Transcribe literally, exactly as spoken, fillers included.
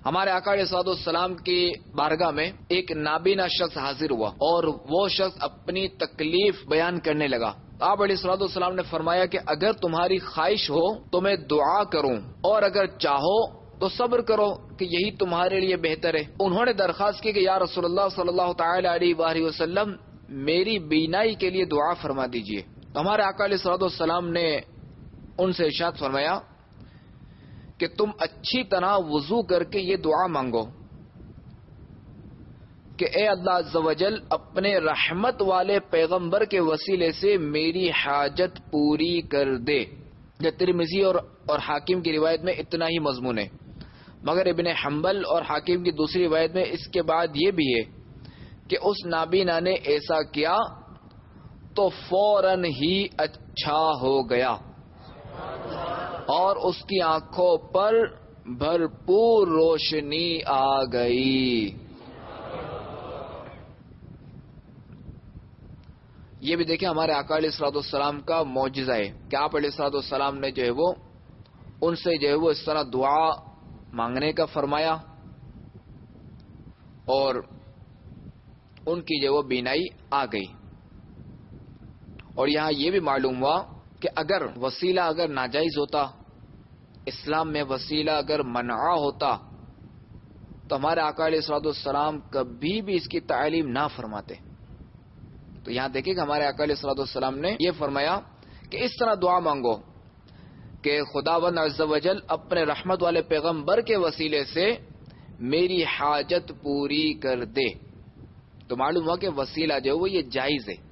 ہمارے آقا علیہ الصلوۃ والسلام کی بارگاہ میں ایک نابینا شخص حاضر ہوا اور وہ شخص اپنی تکلیف بیان کرنے لگا. آپ علیہ الصلوۃ والسلام نے فرمایا کہ اگر تمہاری خواہش ہو تو میں دعا کروں اور اگر چاہو تو صبر کرو کہ یہی تمہارے لیے بہتر ہے. انہوں نے درخواست کی کہ یا رسول اللہ صلی اللہ تعالی علیہ وآلہ وسلم میری بینائی کے لیے دعا فرما دیجئے. تو ہمارے آقا علیہ الصلوۃ والسلام نے ان سے ارشاد فرمایا کہ تم اچھی طرح وضو کر کے یہ دعا مانگو کہ اے اللہ عز و جل اپنے رحمت والے پیغمبر کے وسیلے سے میری حاجت پوری کر دے. یہ ترمذی اور اور حاکم کی روایت میں اتنا ہی مضمون ہے، مگر ابن حنبل اور حاکم کی دوسری روایت میں اس کے بعد یہ بھی ہے کہ اس نابینا نے ایسا کیا تو فوراً ہی اچھا ہو گیا اور اس کی آنکھوں پر بھرپور روشنی آ گئی. یہ بھی دیکھیں ہمارے آقا علیہ الصلوۃ والسلام کا معجزہ ہے کہ آپ علیہ الصلوۃ والسلام نے جو ہے وہ ان سے جو ہے وہ اس طرح دعا مانگنے کا فرمایا اور ان کی جو وہ بینائی آ گئی. اور یہاں یہ بھی معلوم ہوا کہ اگر وسیلہ اگر ناجائز ہوتا، اسلام میں وسیلہ اگر منع ہوتا تو ہمارے آقا علیہ الصلوۃ والسلام کبھی بھی اس کی تعلیم نہ فرماتے. تو یہاں دیکھیں کہ ہمارے آقا علیہ الصلوۃ والسلام نے یہ فرمایا کہ اس طرح دعا مانگو کہ خداوند عز و جل اپنے رحمت والے پیغمبر کے وسیلے سے میری حاجت پوری کر دے. تو معلوم ہوا کہ وسیلہ جو ہے وہ یہ جائز ہے.